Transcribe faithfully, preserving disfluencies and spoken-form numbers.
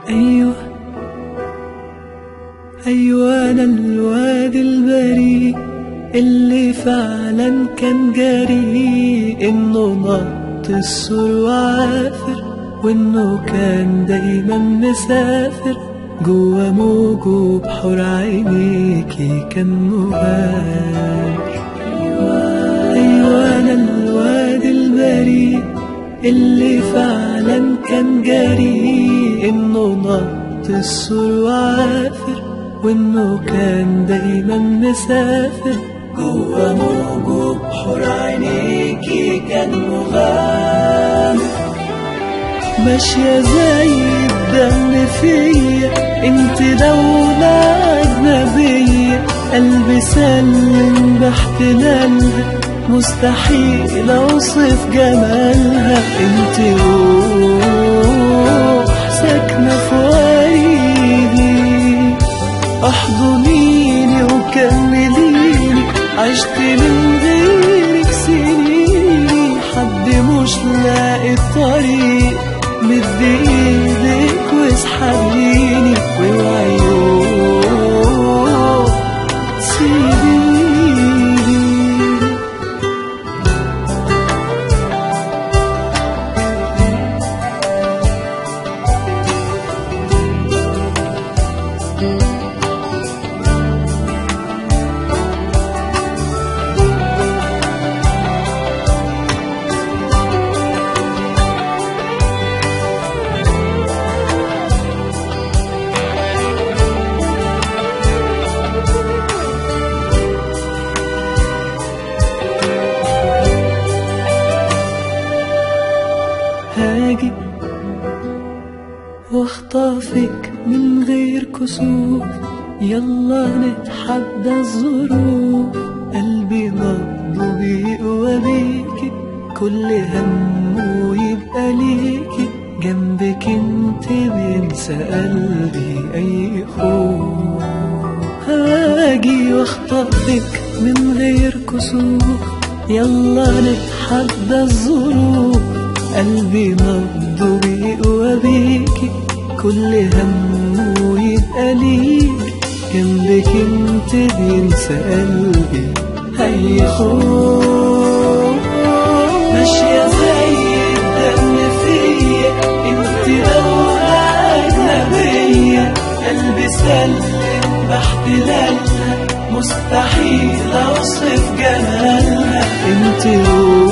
أيوة أيوة أنا الواد البريء اللي فعلا كان جريء، إنه نط السور وعافر، وإنه كان دايما مسافر جوا موجه بحور عينيكي كان مغامر. أيوة أنا الواد البريء اللي فعلا كان جريء، إنه نط السور وعافر، وإنه كان دايما مسافر جوا موجه بحور عينيكي كان مغامر. ماشية زي الدم فيا انت دولة أجنبية، قلبي سلم باحتلالها، مستحيل أوصف جمالها. انت روح ساكنة في وريدي، احضنيني وكمليني، عشت من غيرك سنيني، حد مش لاقي الطريق، مد ايدك واسحبيني، واوعي يوم تسيبيني. هاجي واخطفك من غير كسوف، يلا نتحدى الظروف، قلبي نبضه بيقوى بيكي، كل همه يبقى ليكي، جنبك انت بينسى قلبي اي خوف. هاجي واخطفك من غير كسوف، يلا نتحدى الظروف، قلبي نبضه بيقوى بيكي، كل همه يبقى ليك، جنبك انت بينسى قلبي اي خوف. ماشية زي الدم فيا انت دولة أجنبية، قلبي سلم باحتلالها، مستحيل اوصف جمالها. انت روح